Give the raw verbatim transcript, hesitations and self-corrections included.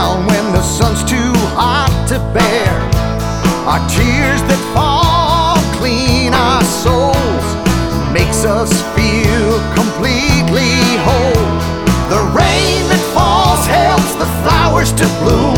down when the sun's too hot to bear. Our tears that fall clean our souls, makes us feel completely whole. The rain that falls helps the flowers to bloom.